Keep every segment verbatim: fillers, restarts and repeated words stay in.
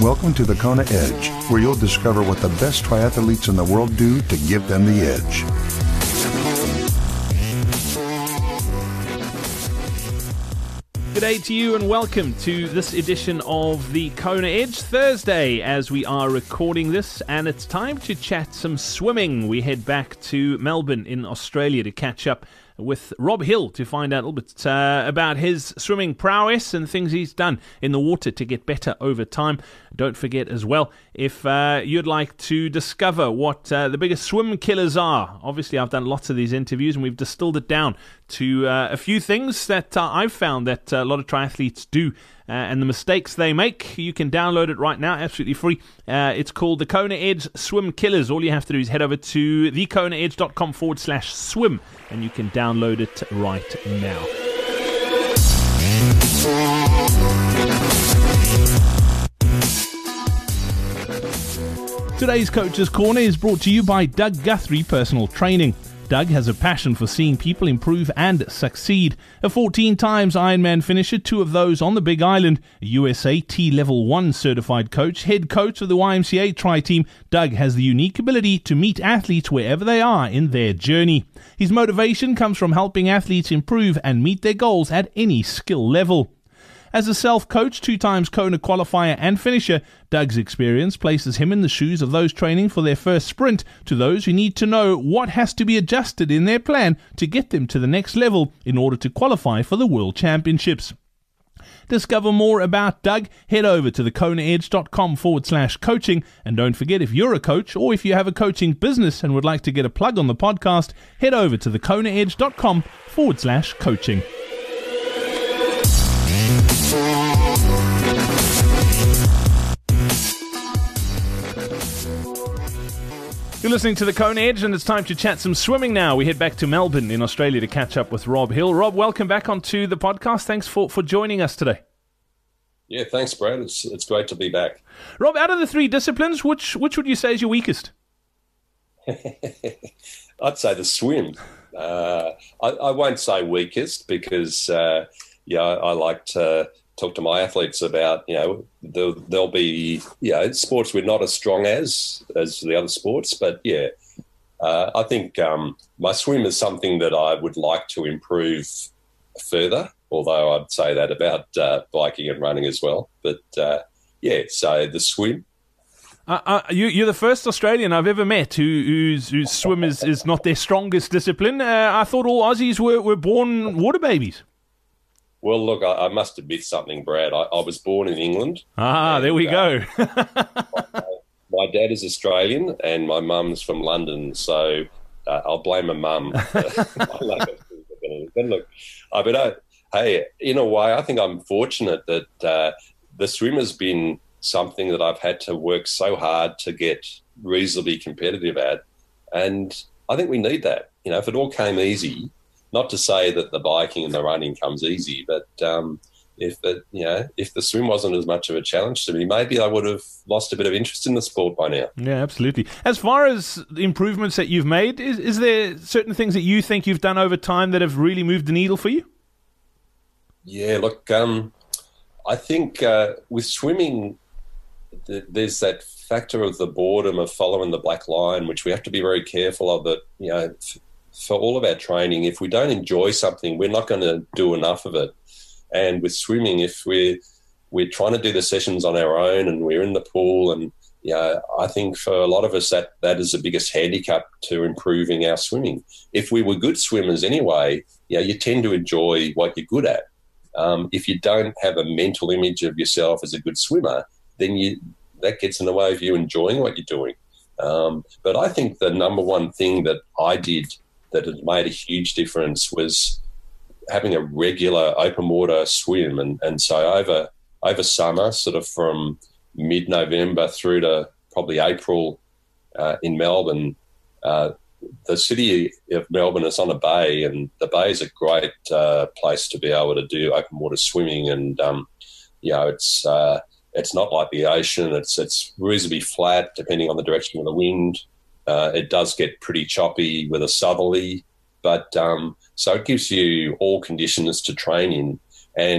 Welcome to the Kona Edge, where you'll discover what the best triathletes in the world do to give them the edge. G'day to you and welcome to this edition of the Kona Edge Thursday as we are recording this, and it's time to chat some swimming. We head back to Melbourne in Australia to catch up with Rob Hill to find out a little bit uh, about his swimming prowess and things he's done in the water to get better over time. Don't forget as well, if uh, you'd like to discover what uh, the biggest swim killers are. Obviously, I've done lots of these interviews and we've distilled it down to uh, a few things that uh, I've found that a lot of triathletes do. Uh, and the mistakes they make. You can download it right now, absolutely free. Uh, it's called the Kona Edge Swim Killers. All you have to do is head over to thekonaedge.com forward slash swim, and you can download it right now. Today's Coach's Corner is brought to you by Doug Guthrie Personal Training. Doug has a passion for seeing people improve and succeed. A fourteen times Ironman finisher, two of those on the Big Island, a U S A T-Level one certified coach, head coach of the Y M C A Tri-Team, Doug has the unique ability to meet athletes wherever they are in their journey. His motivation comes from helping athletes improve and meet their goals at any skill level. As a self-coach, two times Kona qualifier and finisher, Doug's experience places him in the shoes of those training for their first sprint to those who need to know what has to be adjusted in their plan to get them to the next level in order to qualify for the World Championships. Discover more about Doug, head over to thekonaedge.com forward slash coaching, and don't forget, if you're a coach or if you have a coaching business and would like to get a plug on the podcast, head over to thekonaedge.com forward slash coaching. You're listening to the Kona Edge, and it's time to chat some swimming now. We head back to Melbourne in Australia to catch up with Rob Hill. Rob, welcome back onto the podcast. Thanks for, for joining us today. Yeah, thanks, Brad. It's it's great to be back. Rob, out of the three disciplines, which which would you say is your weakest? I'd say the swim. Uh, I, I won't say weakest because, uh, yeah, I, I like to talk to my athletes about, you know, there'll, there'll be, you know, sports we're not as strong as as the other sports. But, yeah, uh, I think um, my swim is something that I would like to improve further, although I'd say that about uh, biking and running as well. But, uh, yeah, so the swim. Uh, uh, you, you're the first Australian I've ever met who, whose, whose swim is, is not their strongest discipline. Uh, I thought all Aussies were, were born water babies. Well, look, I, I must admit something, Brad. I, I was born in England. Ah, and, there we uh, go. my, my dad is Australian and my mum's from London, so uh, I'll blame my mum. But look, I mean, I, hey, in a way, I think I'm fortunate that uh, the swim has been something that I've had to work so hard to get reasonably competitive at, and I think we need that. You know, if it all came easy. Not to say that the biking and the running comes easy, but um, if it, you know, if the swim wasn't as much of a challenge to me, maybe I would have lost a bit of interest in the sport by now. Yeah, absolutely. As far as the improvements that you've made, is, is there certain things that you think you've done over time that have really moved the needle for you? Yeah, look, um, I think uh, with swimming, th- there's that factor of the boredom of following the black line, which we have to be very careful of. That, you know, f- for all of our training, if we don't enjoy something, we're not going to do enough of it. And with swimming, if we're, we're trying to do the sessions on our own and we're in the pool, and you know, I think for a lot of us that, that is the biggest handicap to improving our swimming. If we were good swimmers anyway, you know, you tend to enjoy what you're good at. Um, if you don't have a mental image of yourself as a good swimmer, then you that gets in the way of you enjoying what you're doing. Um, but I think the number one thing that I did that had made a huge difference was having a regular open water swim. And, and so over over summer, sort of from mid-November through to probably April uh, in Melbourne, uh, the city of Melbourne is on a bay, and the bay is a great uh, place to be able to do open water swimming. And, um, you know, it's uh, it's not like the ocean. It's, it's reasonably flat depending on the direction of the wind. Uh, it does get pretty choppy with a southerly, but um, so it gives you all conditions to train in. And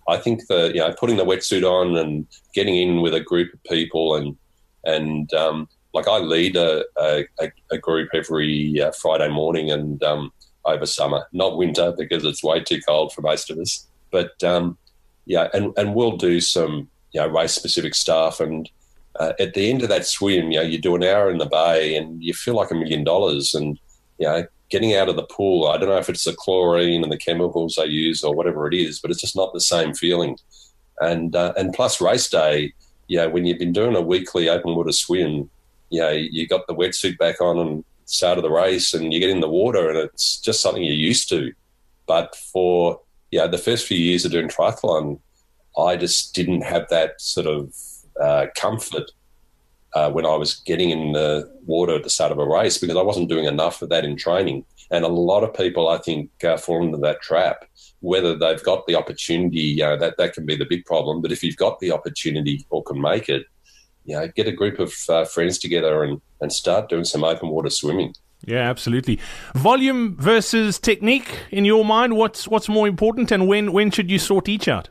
I think the you know putting the wetsuit on and getting in with a group of people and and um, like I lead a, a, a group every uh, Friday morning and um, over summer, not winter because it's way too cold for most of us. But um, yeah, and, and we'll do some you know race specific stuff. And uh, at the end of that swim, you know, you do an hour in the bay and you feel like a million dollars. And you know, getting out of the pool, I don't know if it's the chlorine and the chemicals they use or whatever it is, but it's just not the same feeling. And uh, and plus race day, you know, when you've been doing a weekly open water swim, you know, you got the wetsuit back on and start of the race and you get in the water and it's just something you're used to. But for, you know, the first few years of doing triathlon, I just didn't have that sort of uh, comfort uh, when I was getting in the water at the start of a race because I wasn't doing enough of that in training. And a lot of people, I think, uh, fall into that trap, whether they've got the opportunity, you know, that, that can be the big problem. But if you've got the opportunity or can make it, you know, get a group of uh, friends together and, and start doing some open water swimming. Yeah, absolutely. Volume versus technique, in your mind, what's what's more important and when, when should you sort each out?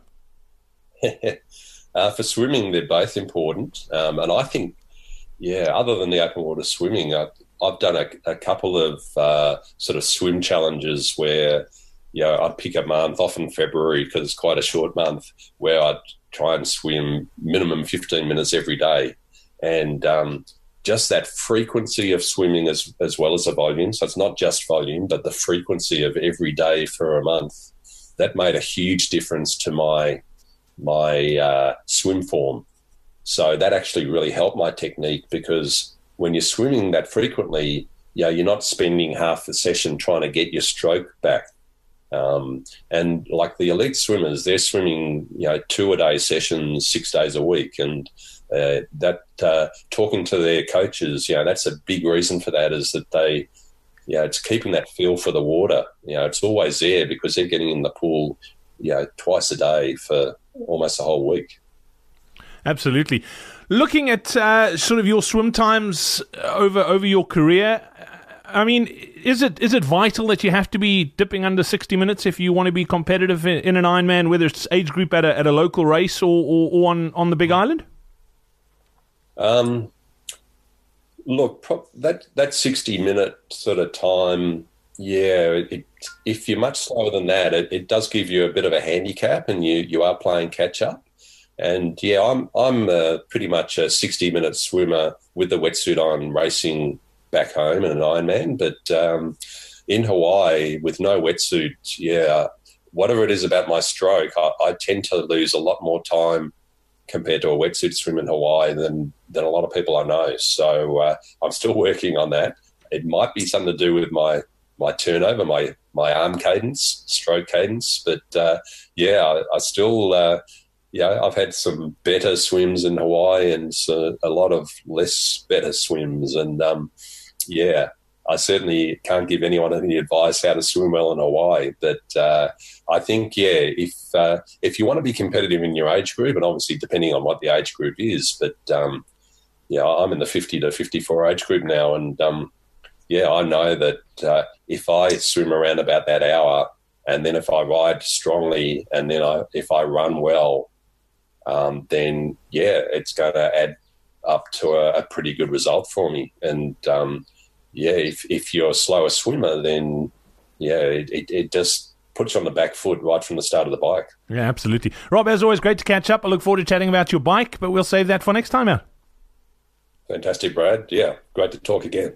uh, for swimming, they're both important. Um, and I think, yeah, other than the open water swimming, I, I've done a, a couple of uh, sort of swim challenges where, you know, I'd pick a month, often February because it's quite a short month, where I'd try and swim minimum fifteen minutes every day. And um, just that frequency of swimming as as well as the volume. So it's not just volume, but the frequency of every day for a month. That made a huge difference to my my uh, swim form. So that actually really helped my technique because when you're swimming that frequently, you know, you're not spending half the session trying to get your stroke back. Um, and like the elite swimmers, they're swimming, you know, two a day sessions, six days a week. And uh, that uh, talking to their coaches, you know, that's a big reason for that is that they, you know, it's keeping that feel for the water. You know, it's always there because they're getting in the pool, you know, twice a day for almost a whole week. Absolutely. Looking at uh, sort of your swim times over over your career, I mean, is it is it vital that you have to be dipping under sixty minutes if you want to be competitive in, in an Ironman, whether it's age group at a at a local race or, or, or on, on the Big Island? Um, look, pro- that that sixty minute sort of time, yeah, it, if you're much slower than that, it, it does give you a bit of a handicap, and you you are playing catch up. And yeah, I'm I'm uh, pretty much a sixty minute swimmer with the wetsuit on, racing back home in an Ironman. But um, in Hawaii with no wetsuit, yeah, whatever it is about my stroke, I, I tend to lose a lot more time compared to a wetsuit swim in Hawaii than than a lot of people I know. So uh, I'm still working on that. It might be something to do with my my turnover, my my arm cadence, stroke cadence. But uh, yeah, I, I still. Uh, Yeah, I've had some better swims in Hawaii and so a lot of less better swims. And, um, yeah, I certainly can't give anyone any advice how to swim well in Hawaii. But uh, I think, yeah, if uh, if you want to be competitive in your age group, and obviously depending on what the age group is, but, um, yeah, I'm in the fifty to fifty-four age group now. And, um, yeah, I know that uh, if I swim around about that hour and then if I ride strongly and then I, if I run well, Um, then, yeah, it's going to add up to a, a pretty good result for me. And, um, yeah, if, if you're a slower swimmer, then, yeah, it, it, it just puts you on the back foot right from the start of the bike. Yeah, absolutely. Rob, as always, great to catch up. I look forward to chatting about your bike, but we'll save that for next time out. Fantastic, Brad. Yeah, great to talk again.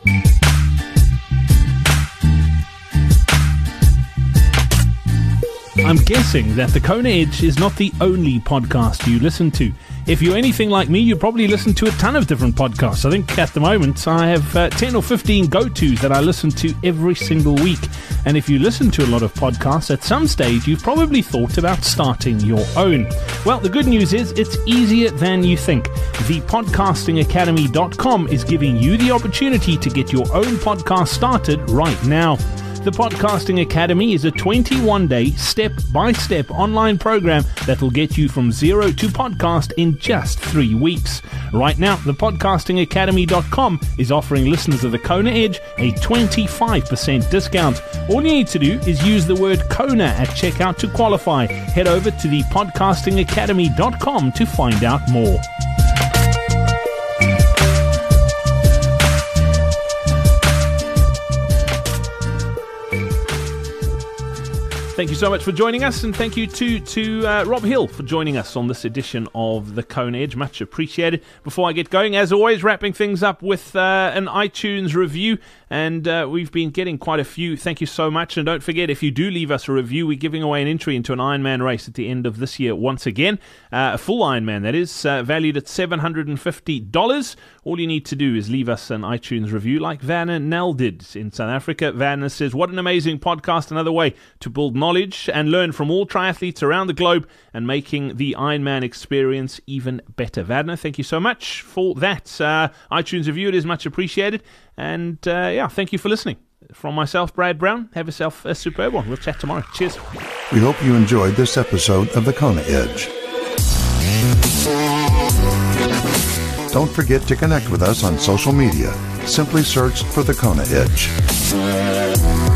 I'm guessing that the Kona Edge is not the only podcast you listen to. If you're anything like me, you probably listen to a ton of different podcasts. I think at the moment I have uh, ten or fifteen go-tos that I listen to every single week. And if you listen to a lot of podcasts, at some stage you've probably thought about starting your own. Well, the good news is it's easier than you think. the podcasting academy dot com is giving you the opportunity to get your own podcast started right now. The Podcasting Academy is a twenty-one day, step-by-step online program that will get you from zero to podcast in just three weeks. Right now, the podcasting academy dot com is offering listeners of the Kona Edge a twenty-five percent discount. All you need to do is use the word Kona at checkout to qualify. Head over to the podcasting academy dot com to find out more. Thank you so much for joining us, and thank you to, to uh, Rob Hill for joining us on this edition of the Kona Edge. Much appreciated. Before I get going, as always, wrapping things up with uh, an iTunes review, and uh, we've been getting quite a few. Thank you so much, and don't forget, if you do leave us a review, we're giving away an entry into an Ironman race at the end of this year once again. Uh, a full Ironman, that is, uh, valued at seven hundred fifty dollars. All you need to do is leave us an iTunes review like Vanna Nell did in South Africa. Vanna says, what an amazing podcast, another way to build knowledge Knowledge and learn from all triathletes around the globe and making the Ironman experience even better. Vadna, thank you so much for that uh, iTunes review. It is much appreciated. And uh, yeah, thank you for listening. From myself, Brad Brown, have yourself a superb one. We'll chat tomorrow. Cheers. We hope you enjoyed this episode of the Kona Edge. Don't forget to connect with us on social media. Simply search for the Kona Edge.